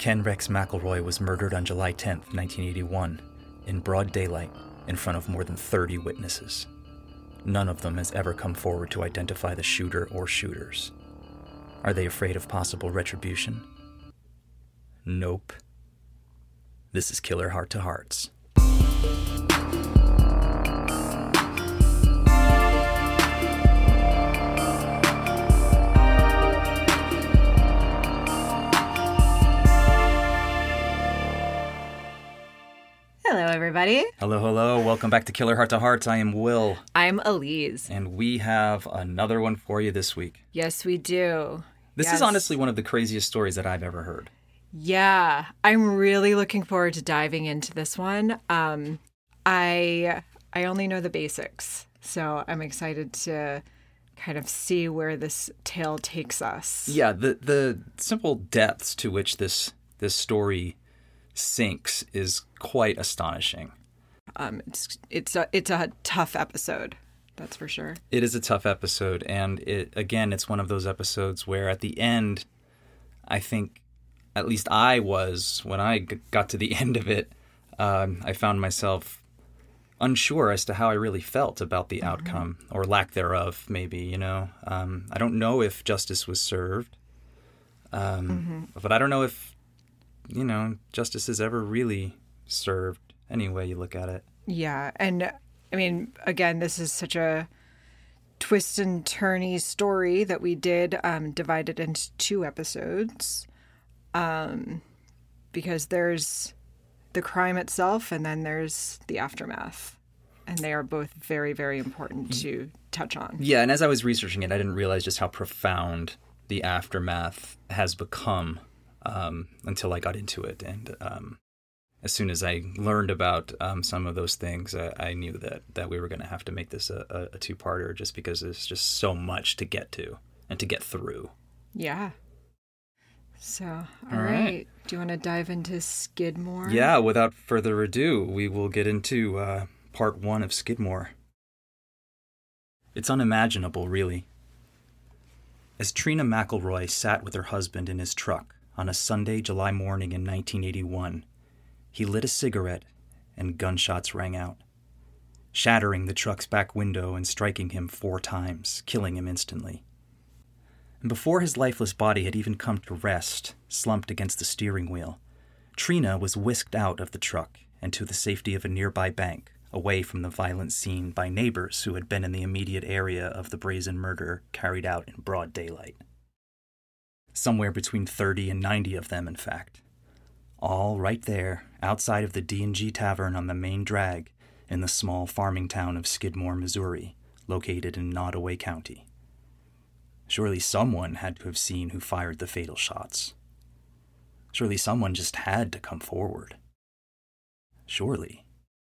Ken Rex McElroy was murdered on July 10th, 1981, in broad daylight in front of more than 30 witnesses. None of them has ever come forward to identify the shooter or shooters. Are they afraid of possible retribution? Nope. This is Killer Heart to Hearts. Hello, everybody. Hello. Welcome back to Killer Heart to Hearts. I am Will. I'm Elise. And we have another one for you this week. Yes, we do. This is honestly one of the craziest stories that I've ever heard. Yeah, I'm really looking forward to diving into this one. I only know the basics, so I'm excited to kind of see where this tale takes us. Yeah, the simple depths to which this story sinks is quite astonishing. It's a tough episode, that's for sure. It is a tough episode, and it's one of those episodes where at the end, I think, at least I was, when I got to the end of it, I found myself unsure as to how I really felt about the outcome, or lack thereof, maybe, you know. I don't know if justice was served, but I don't know if, you know, justice is ever really served any way you look at it. Yeah, and I mean, again, this is such a twist and turny story that we did divide it into 2 episodes. Because there's the crime itself and then there's the aftermath. And they are both very, very important to touch on. Yeah, and as I was researching it, I didn't realize just how profound the aftermath has become until I got into it. And as soon as I learned about some of those things, I knew that we were going to have to make this a 2-parter just because there's just so much to get to and to get through. Yeah. So, all right. Do you want to dive into Skidmore? Yeah, without further ado, we will get into part 1 of Skidmore. It's unimaginable, really. As Trina McElroy sat with her husband in his truck on a Sunday, July morning in 1981, he lit a cigarette and gunshots rang out, shattering the truck's back window and striking him 4 times, killing him instantly. And before his lifeless body had even come to rest, slumped against the steering wheel, Trina was whisked out of the truck and to the safety of a nearby bank, away from the violent scene by neighbors who had been in the immediate area of the brazen murder carried out in broad daylight. Somewhere between 30 and 90 of them, in fact. All right there, outside of the D&G Tavern on the main drag in the small farming town of Skidmore, Missouri, located in Nottoway County. Surely someone had to have seen who fired the fatal shots. Surely someone just had to come forward. Surely.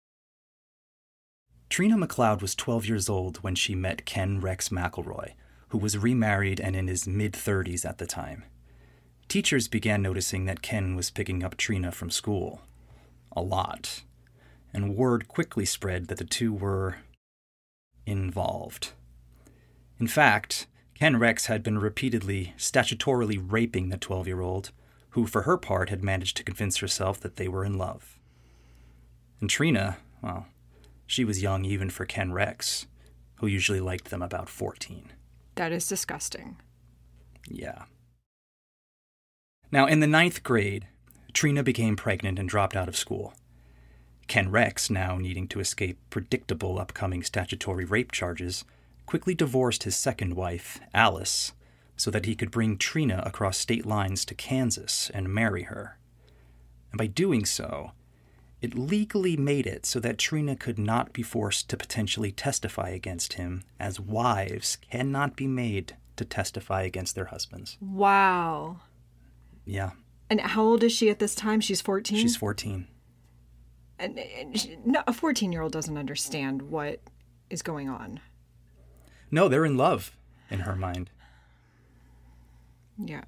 Trina McLeod was 12 years old when she met Ken Rex McElroy, who was remarried and in his mid-30s at the time. Teachers began noticing that Ken was picking up Trina from school. A lot. And word quickly spread that the two were involved. In fact, Ken Rex had been repeatedly, statutorily raping the 12-year-old, who for her part had managed to convince herself that they were in love. And Trina, well, she was young even for Ken Rex, who usually liked them about 14. That is disgusting. Yeah. Now, in the 9th grade, Trina became pregnant and dropped out of school. Ken Rex, now needing to escape predictable upcoming statutory rape charges, quickly divorced his second wife, Alice, so that he could bring Trina across state lines to Kansas and marry her. And by doing so, it legally made it so that Trina could not be forced to potentially testify against him, as wives cannot be made to testify against their husbands. Wow. Yeah. And how old is she at this time? She's 14? She's 14. And no, a 14-year-old doesn't understand what is going on. No, they're in love in her mind. Yeah.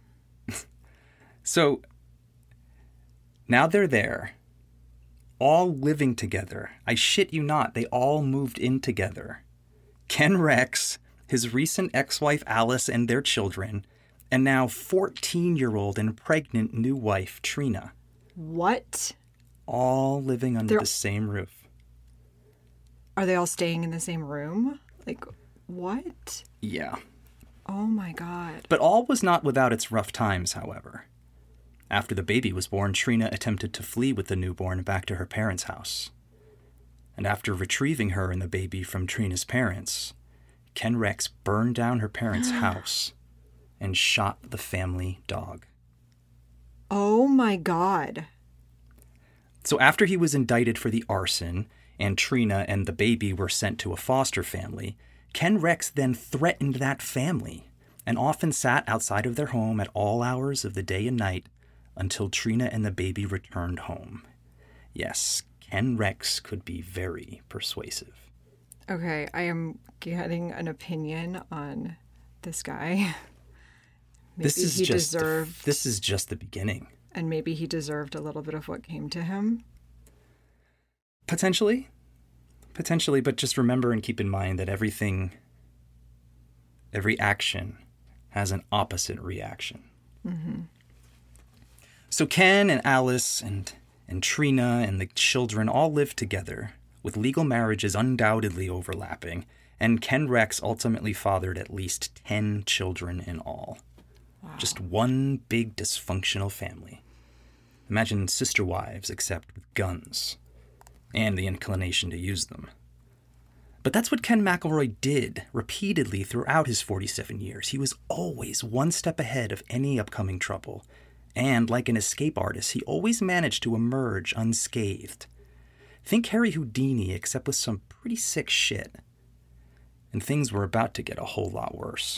So now they're there, all living together. I shit you not, they all moved in together. Ken Rex, his recent ex-wife Alice and their children, and now 14-year-old and pregnant new wife, Trina. What? All living under the same roof. Are they all staying in the same room? Like, what? Yeah. Oh my God. But all was not without its rough times, however. After the baby was born, Trina attempted to flee with the newborn back to her parents' house. And after retrieving her and the baby from Trina's parents, Ken Rex burned down her parents' house and shot the family dog. Oh my God. So after he was indicted for the arson and Trina and the baby were sent to a foster family, Ken Rex then threatened that family and often sat outside of their home at all hours of the day and night until Trina and the baby returned home. Yes, Ken Rex could be very persuasive. Okay, I am getting an opinion on this guy. Maybe This is just the beginning. And maybe he deserved a little bit of what came to him. Potentially, but just remember and keep in mind that every action has an opposite reaction. Mm-hmm. So Ken and Alice and Trina and the children all lived together, with legal marriages undoubtedly overlapping, and Ken Rex ultimately fathered at least 10 children in all. Wow. Just one big dysfunctional family. Imagine sister wives, except with guns, and the inclination to use them. But that's what Ken McElroy did repeatedly throughout his 47 years. He was always one step ahead of any upcoming trouble. And like an escape artist, he always managed to emerge unscathed. Think Harry Houdini, except with some pretty sick shit. And things were about to get a whole lot worse.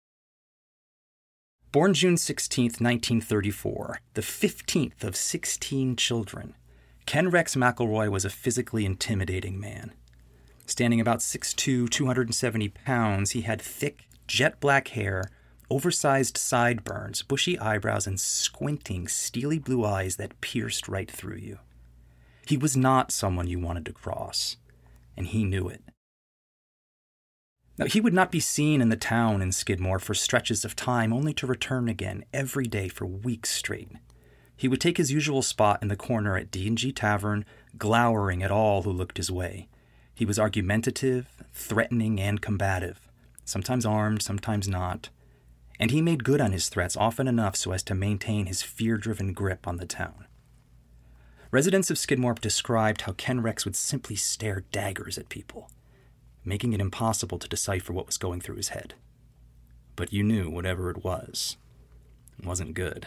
Born June 16th, 1934, the 15th of 16 children, Ken Rex McElroy was a physically intimidating man. Standing about 6'2", 270 pounds, he had thick, jet black hair, oversized sideburns, bushy eyebrows, and squinting, steely blue eyes that pierced right through you. He was not someone you wanted to cross, and he knew it. Now, he would not be seen in the town in Skidmore for stretches of time, only to return again every day for weeks straight. He would take his usual spot in the corner at D&G Tavern, glowering at all who looked his way. He was argumentative, threatening, and combative, sometimes armed, sometimes not. And he made good on his threats often enough so as to maintain his fear-driven grip on the town. Residents of Skidmore described how Ken Rex would simply stare daggers at people, making it impossible to decipher what was going through his head. But you knew whatever it wasn't good.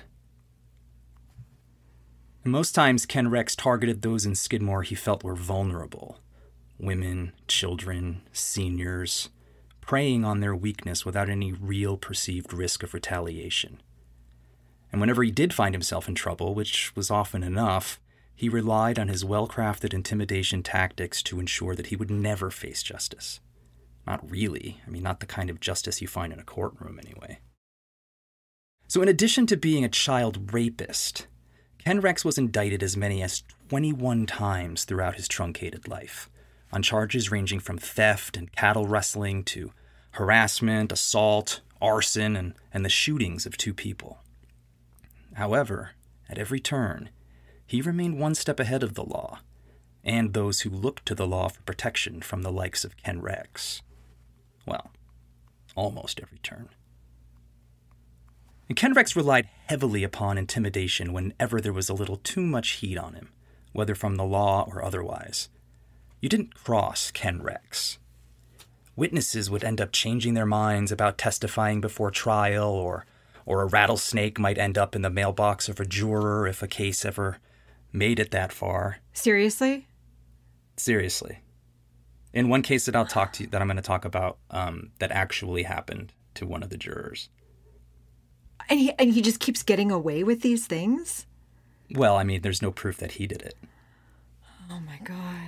And most times, Ken Rex targeted those in Skidmore he felt were vulnerable. Women, children, seniors, preying on their weakness without any real perceived risk of retaliation. And whenever he did find himself in trouble, which was often enough, he relied on his well-crafted intimidation tactics to ensure that he would never face justice. Not really. Not the kind of justice you find in a courtroom, anyway. So in addition to being a child rapist, Ken Rex was indicted as many as 21 times throughout his truncated life, on charges ranging from theft and cattle rustling to harassment, assault, arson, and the shootings of 2 people. However, at every turn, he remained one step ahead of the law, and those who looked to the law for protection from the likes of Ken Rex. Well, almost every turn. And Ken Rex relied heavily upon intimidation whenever there was a little too much heat on him, whether from the law or otherwise. You didn't cross Ken Rex. Witnesses would end up changing their minds about testifying before trial, or a rattlesnake might end up in the mailbox of a juror if a case ever made it that far. Seriously? Seriously. In one case that I'm going to talk about, that actually happened to one of the jurors. And he just keeps getting away with these things? Well, there's no proof that he did it. Oh my God.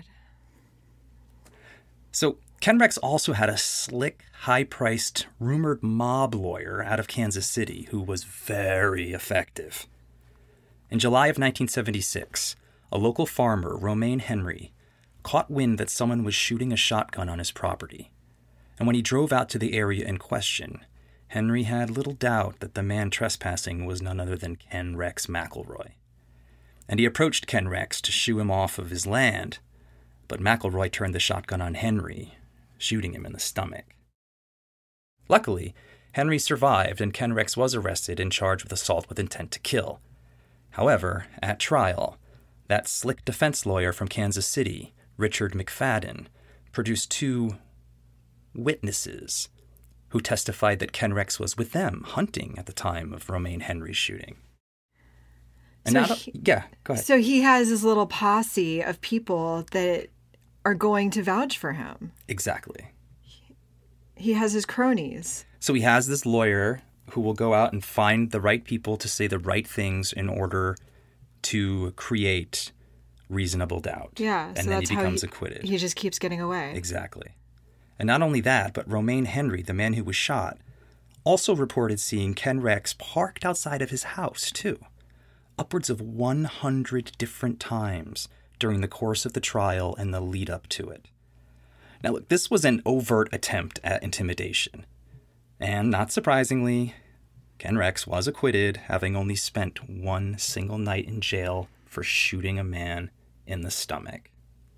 So Ken Rex also had a slick, high-priced, rumored mob lawyer out of Kansas City who was very effective. In July of 1976, a local farmer, Romaine Henry, caught wind that someone was shooting a shotgun on his property. And when he drove out to the area in question, Henry had little doubt that the man trespassing was none other than Ken Rex McElroy. And he approached Ken Rex to shoo him off of his land, but McElroy turned the shotgun on Henry, shooting him in the stomach. Luckily, Henry survived and Ken Rex was arrested and charged with assault with intent to kill. However, at trial, that slick defense lawyer from Kansas City, Richard McFadden, produced 2 witnesses who testified that Ken Rex was with them hunting at the time of Romaine Henry's shooting. And go ahead. So he has his little posse of people that are going to vouch for him. Exactly. He has his cronies. So he has this lawyer who will go out and find the right people to say the right things in order to create reasonable doubt. Yeah. And so then that's he becomes how acquitted. He just keeps getting away. Exactly. And not only that, but Romaine Henry, the man who was shot, also reported seeing Ken Rex parked outside of his house, too, upwards of 100 different times during the course of the trial and the lead up to it. Now, look, this was an overt attempt at intimidation. And not surprisingly, Ken Rex was acquitted, having only spent 1 single night in jail for shooting a man in the stomach.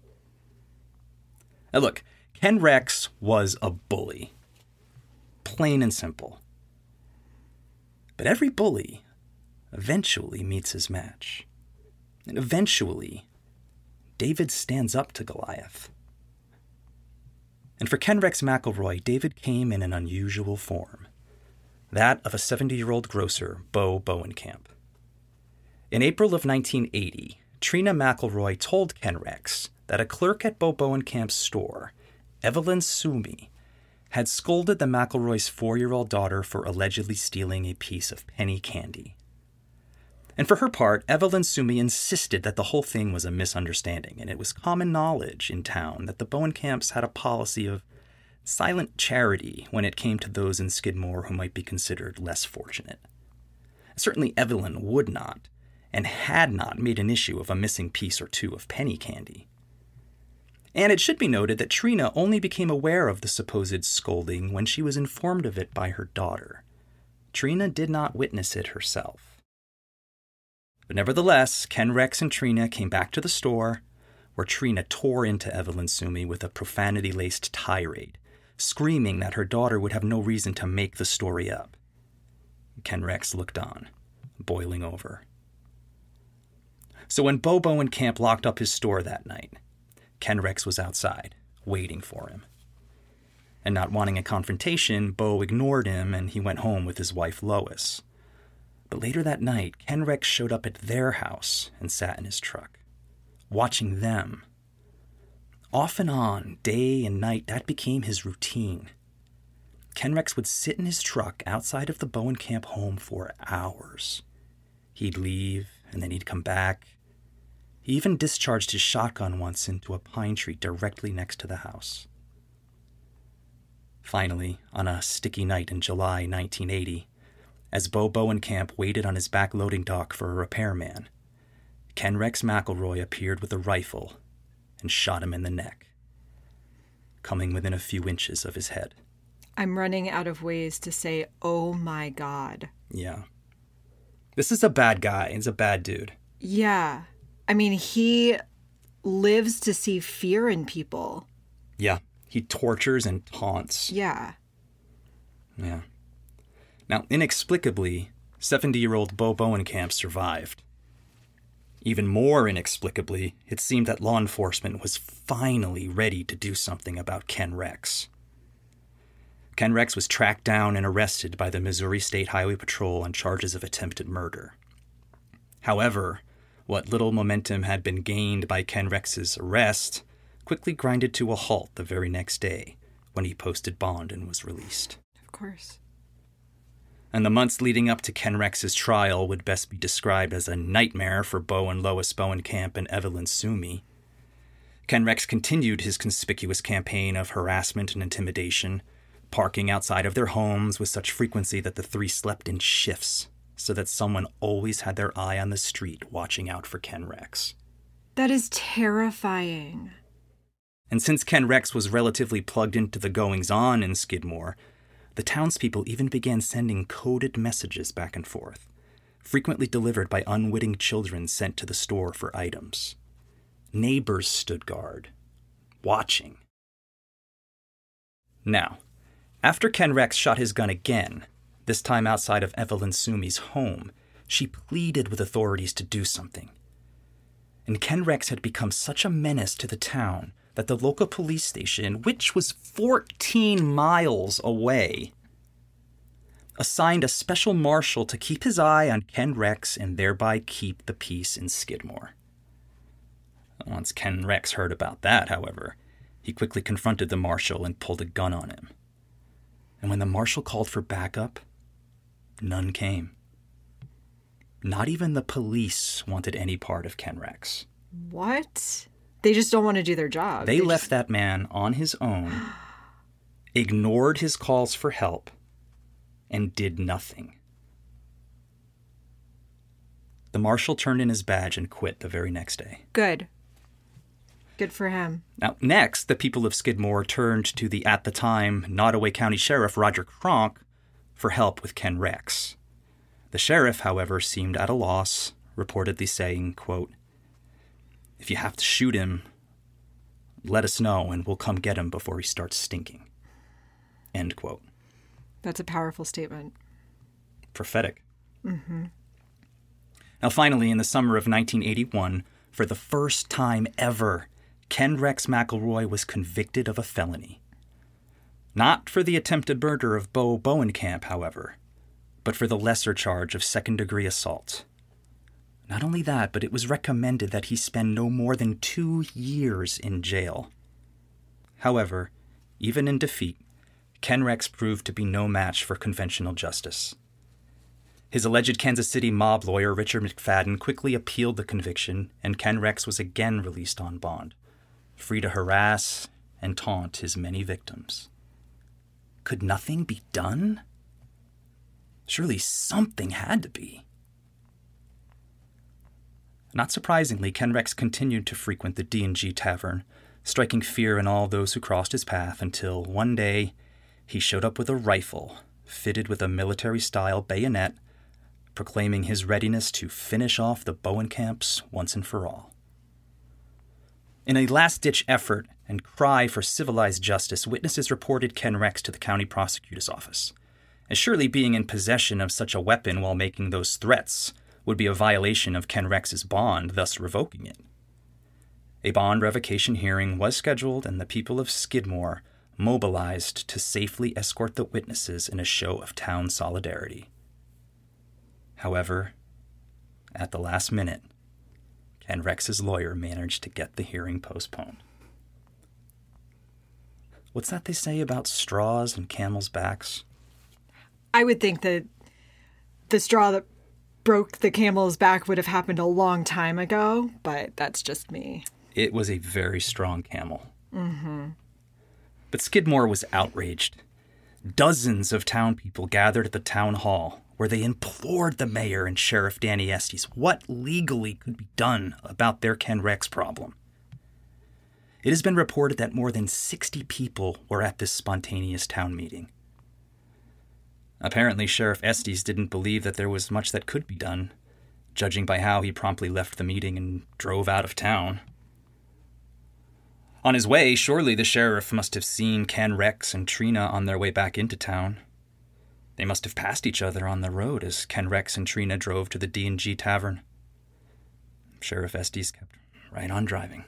Now, look, Ken Rex was a bully. Plain and simple. But every bully eventually meets his match. And eventually, David stands up to Goliath. And for Ken Rex McElroy, David came in an unusual form. That of a 70-year-old grocer, Bo Bowenkamp. In April of 1980, Trina McElroy told Ken Rex that a clerk at Bo Bowenkamp's store, Evelyn Sumi, had scolded the McElroy's 4-year-old daughter for allegedly stealing a piece of penny candy. And for her part, Evelyn Sumi insisted that the whole thing was a misunderstanding, and it was common knowledge in town that the Bowenkamps had a policy of silent charity when it came to those in Skidmore who might be considered less fortunate. Certainly Evelyn would not, and had not made an issue of a missing piece or 2 of penny candy. And it should be noted that Trina only became aware of the supposed scolding when she was informed of it by her daughter. Trina did not witness it herself. But nevertheless, Ken Rex and Trina came back to the store, where Trina tore into Evelyn Sumi with a profanity-laced tirade, screaming that her daughter would have no reason to make the story up. Ken Rex looked on, boiling over. So when Bo Bowenkamp locked up his store that night, Ken Rex was outside, waiting for him. And not wanting a confrontation, Bo ignored him and he went home with his wife Lois. But later that night, Ken Rex showed up at their house and sat in his truck, watching them. Off and on, day and night, that became his routine. Ken Rex would sit in his truck outside of the Bowenkamp home for hours. He'd leave, and then he'd come back. He even discharged his shotgun once into a pine tree directly next to the house. Finally, on a sticky night in July 1980, as Bo Bowenkamp waited on his back loading dock for a repairman, Ken Rex McElroy appeared with a rifle and shot him in the neck, coming within a few inches of his head. I'm running out of ways to say, oh my God. Yeah. This is a bad guy. He's a bad dude. Yeah. I mean, he lives to see fear in people. Yeah. He tortures and taunts. Yeah. Yeah. Now, inexplicably, 70-year-old Bo Bowenkamp survived. Even more inexplicably, it seemed that law enforcement was finally ready to do something about Ken Rex. Ken Rex was tracked down and arrested by the Missouri State Highway Patrol on charges of attempted murder. However, what little momentum had been gained by Ken Rex's arrest quickly grinded to a halt the very next day when he posted bond and was released. Of course. And the months leading up to Ken Rex's trial would best be described as a nightmare for Bo and Lois Bowenkamp and Evelyn Sumi. Ken Rex continued his conspicuous campaign of harassment and intimidation, parking outside of their homes with such frequency that the 3 slept in shifts, so that someone always had their eye on the street watching out for Ken Rex. That is terrifying. And since Ken Rex was relatively plugged into the goings-on in Skidmore, the townspeople even began sending coded messages back and forth, frequently delivered by unwitting children sent to the store for items. Neighbors stood guard, watching. Now, after Ken Rex shot his gun again, this time outside of Evelyn Sumi's home, she pleaded with authorities to do something. And Ken Rex had become such a menace to the town that the local police station, which was 14 miles away, assigned a special marshal to keep his eye on Ken Rex and thereby keep the peace in Skidmore. Once Ken Rex heard about that, however, he quickly confronted the marshal and pulled a gun on him. And when the marshal called for backup, none came. Not even the police wanted any part of Ken Rex. What? They just don't want to do their job. They left that man on his own, ignored his calls for help, and did nothing. The marshal turned in his badge and quit the very next day. Good. Good for him. Now, next, the people of Skidmore turned to the, at the time, Nottoway County Sheriff Roger Cronk for help with Ken Rex. The sheriff, however, seemed at a loss, reportedly saying, quote, "If you have to shoot him, let us know and we'll come get him before he starts stinking." End quote. That's a powerful statement. Prophetic. Now, finally, in the summer of 1981, for the first time ever, Ken Rex McElroy was convicted of a felony. Not for the attempted murder of Bo Bowenkamp, however, but for the lesser charge of second-degree assault. Not only that, but it was recommended that he spend no more than 2 years in jail. However, even in defeat, Ken Rex proved to be no match for conventional justice. His alleged Kansas City mob lawyer, Richard McFadden, quickly appealed the conviction, and Ken Rex was again released on bond, free to harass and taunt his many victims. Could nothing be done? Surely something had to be. Not surprisingly, Ken Rex continued to frequent the D&G Tavern, striking fear in all those who crossed his path until one day he showed up with a rifle fitted with a military-style bayonet, proclaiming his readiness to finish off the Bowenkamps once and for all. In a last-ditch effort and cry for civilized justice, witnesses reported Ken Rex to the county prosecutor's office. And surely being in possession of such a weapon while making those threats would be a violation of Ken Rex's bond, thus revoking it. A bond revocation hearing was scheduled, and the people of Skidmore mobilized to safely escort the witnesses in a show of town solidarity. However, at the last minute, Ken Rex's lawyer managed to get the hearing postponed. What's that they say about straws and camels' backs? I would think that the straw that broke the camel's back would have happened a long time ago, but that's just me. It was a very strong camel. But Skidmore was outraged. Dozens of town people gathered at the town hall, where they implored the mayor and Sheriff Danny Estes what legally could be done about their Ken Rex problem. It has been reported that more than 60 people were at this spontaneous town meeting. Apparently, Sheriff Estes didn't believe that there was much that could be done, judging by how he promptly left the meeting and drove out of town. On his way, surely the sheriff must have seen Ken Rex and Trina on their way back into town. They must have passed each other on the road as Ken Rex and Trina drove to the D&G Tavern. Sheriff Estes kept right on driving.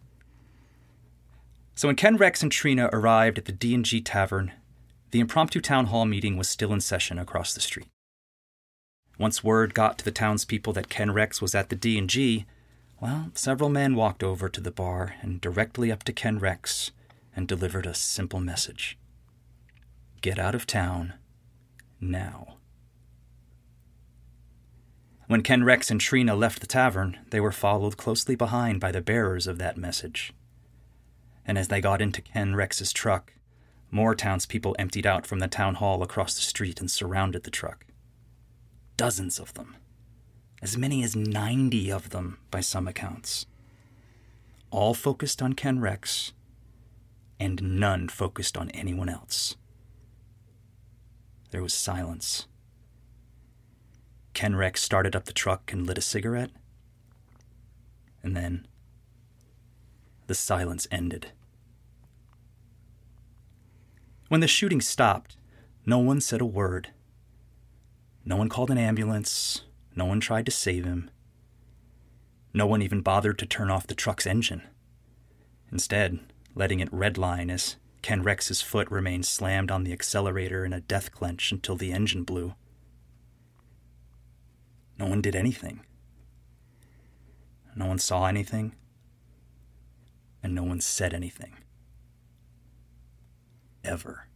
So when Ken Rex and Trina arrived at the D&G Tavern, the impromptu town hall meeting was still in session across the street. Once word got to the townspeople that Ken Rex was at the D&G, well, several men walked over to the bar and directly up to Ken Rex and delivered a simple message. Get out of town now. When Ken Rex and Trina left the tavern, they were followed closely behind by the bearers of that message. And as they got into Ken Rex's truck, more townspeople emptied out from the town hall across the street and surrounded the truck. Dozens of them. As many as 90 of them, by some accounts. All focused on Ken Rex, and none focused on anyone else. there was silence. Ken Rex started up the truck and lit a cigarette. And then the silence ended. When the shooting stopped, no one said a word. No one called an ambulance. No one tried to save him. No one even bothered to turn off the truck's engine. Instead, letting it redline as Ken Rex's foot remained slammed on the accelerator in a death clench until the engine blew. No one did anything. No one saw anything. And no one said anything. Ever.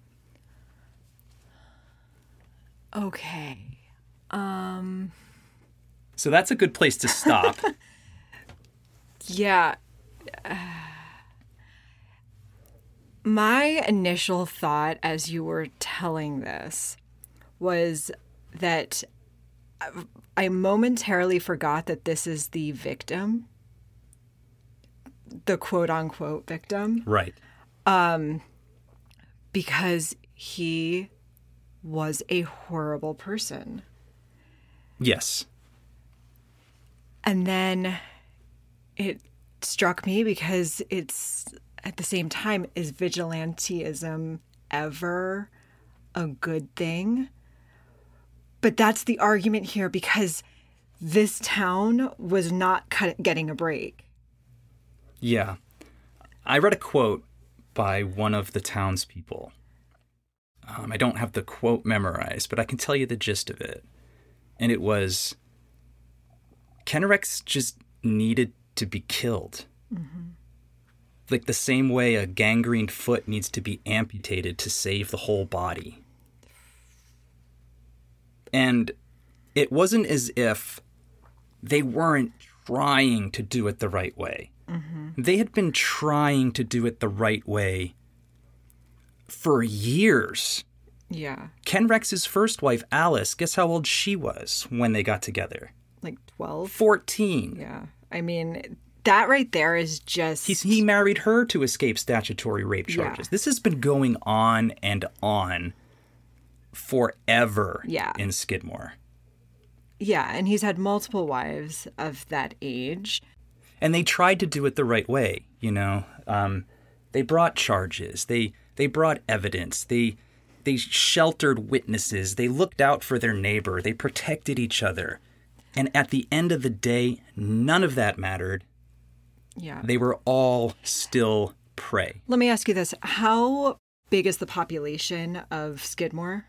Okay. So that's a good place to stop. Yeah. My initial thought as you were telling this was that I momentarily forgot that this is the victim, the quote-unquote victim. Right. Because he was a horrible person. Yes. And then it struck me because it's at the same time, is vigilantism ever a good thing? But that's the argument here because this town was not getting a break. Yeah. I read a quote by one of the townspeople. I don't have the quote memorized, but I can tell you the gist of it. And it was, Ken Rex just needed to be killed. Mm-hmm. Like the same way a gangrened foot needs to be amputated to save the whole body. And it wasn't as if they weren't trying to do it the right way. Mm-hmm. They had been trying to do it the right way for years. Yeah. Ken Rex's first wife, Alice, guess how old she was when they got together? Like 12? 14. Yeah. I mean, that right there is just... He married her to escape statutory rape charges. Yeah. This has been going on and on forever in Skidmore. Yeah, and he's had multiple wives of that age. And they tried to do it the right way, you know. They brought charges. They brought evidence. They sheltered witnesses. They looked out for their neighbor. They protected each other. And at the end of the day, none of that mattered. Yeah. They were all still prey. Let me ask you this. How big is the population of Skidmore?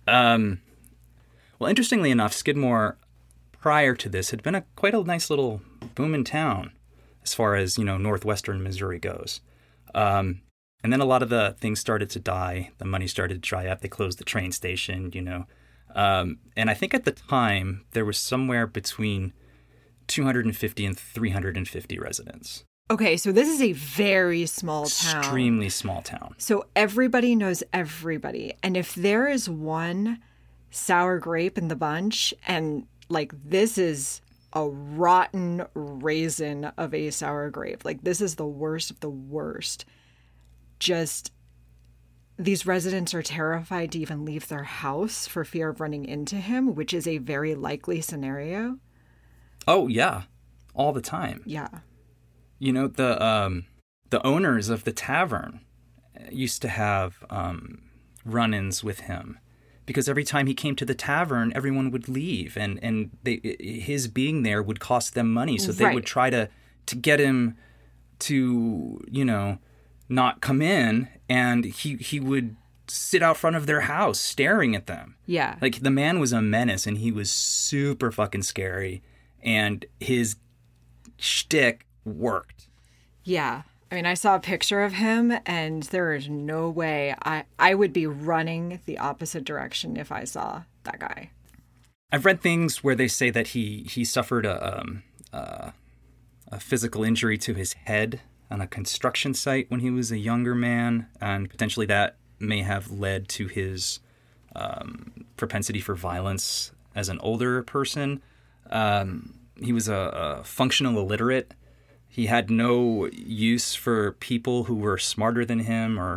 Well, interestingly enough, Skidmore, prior to this, had been quite a nice little booming town as far as, you know, northwestern Missouri goes. And then a lot of the things started to die. The money started to dry up. They closed the train station, you know. And I think at the time, there was somewhere between 250 and 350 residents. Okay, so this is a very small town. Extremely small town. So everybody knows everybody. And if there is one sour grape in the bunch, and like this is a rotten raisin of a sour grape, like this is the worst of the worst. Just these residents are terrified to even leave their house for fear of running into him, which is a very likely scenario. Oh, yeah. All the time. Yeah. You know, the owners of the tavern used to have run-ins with him because every time he came to the tavern, everyone would leave, and his being there would cost them money. So they would try to get him to, you know, not come in, and he would sit out front of their house staring at them. Yeah. Like, the man was a menace, and he was super fucking scary, and his shtick worked. Yeah. I mean, I saw a picture of him, and there is no way I would be running the opposite direction if I saw that guy. I've read things where they say that he suffered a physical injury to his head on a construction site when he was a younger man, and potentially that may have led to his propensity for violence as an older person. He was a functional illiterate. He had no use for people who were smarter than him or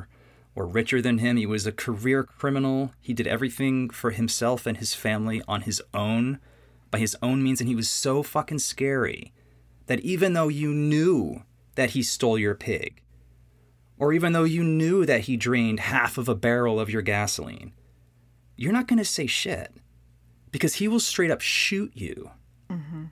or richer than him. He was a career criminal. He did everything for himself and his family on his own, by his own means, and he was so fucking scary that even though you knew that he stole your pig, or even though you knew that he drained half of a barrel of your gasoline, you're not going to say shit because he will straight up shoot you. Mm-hmm.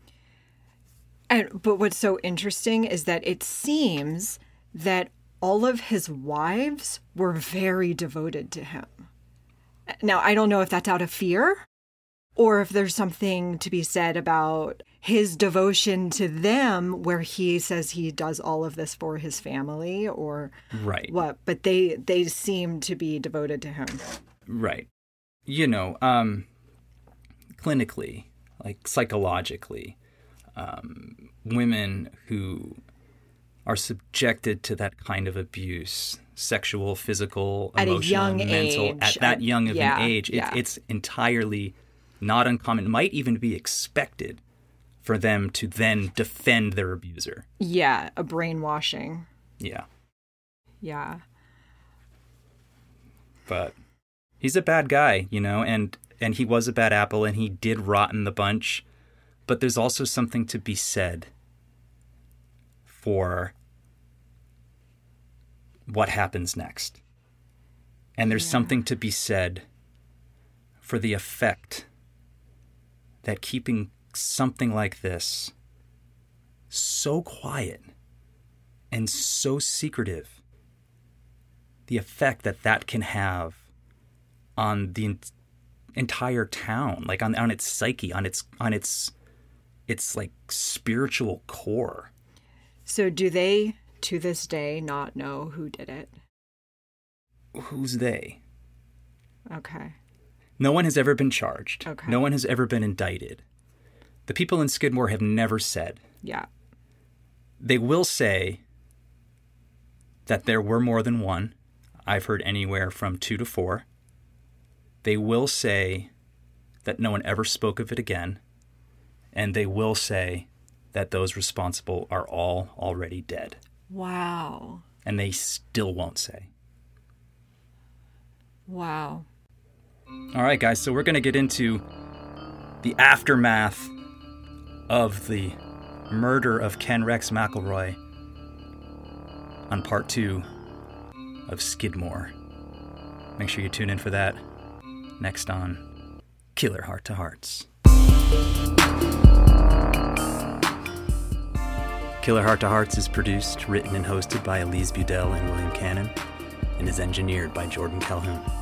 But what's so interesting is that it seems that all of his wives were very devoted to him. Now, I don't know if that's out of fear or if there's something to be said about his devotion to them where he says he does all of this for his family or what. But they seem to be devoted to him. Right. You know, clinically, like psychologically, women who are subjected to that kind of abuse, sexual, physical, emotional, mental, at that young of an age, it's entirely not uncommon. It might even be expected for them to then defend their abuser. Yeah, a brainwashing. Yeah. Yeah. But he's a bad guy, you know, and he was a bad apple and he did rot in the bunch. But there's also something to be said for what happens next. And there's something to be said for the effect that keeping something like this so quiet and so secretive, the effect that can have on the entire town, like on its psyche, on its like spiritual core. So do they, to this day, not know who did it? Who's they? Okay. No one has ever been charged. Okay. No one has ever been indicted. The people in Skidmore have never said. Yeah. They will say that there were more than one. I've heard anywhere from 2 to 4. They will say that no one ever spoke of it again. And they will say that those responsible are all already dead. Wow. And they still won't say. Wow. All right, guys, so we're going to get into the aftermath of the murder of Ken Rex McElroy on part 2 of Skidmore. Make sure you tune in for that next on Killer Heart to Hearts. Killer Heart to Hearts is produced, written, and hosted by Elise Budell and William Cannon, and is engineered by Jordan Calhoun.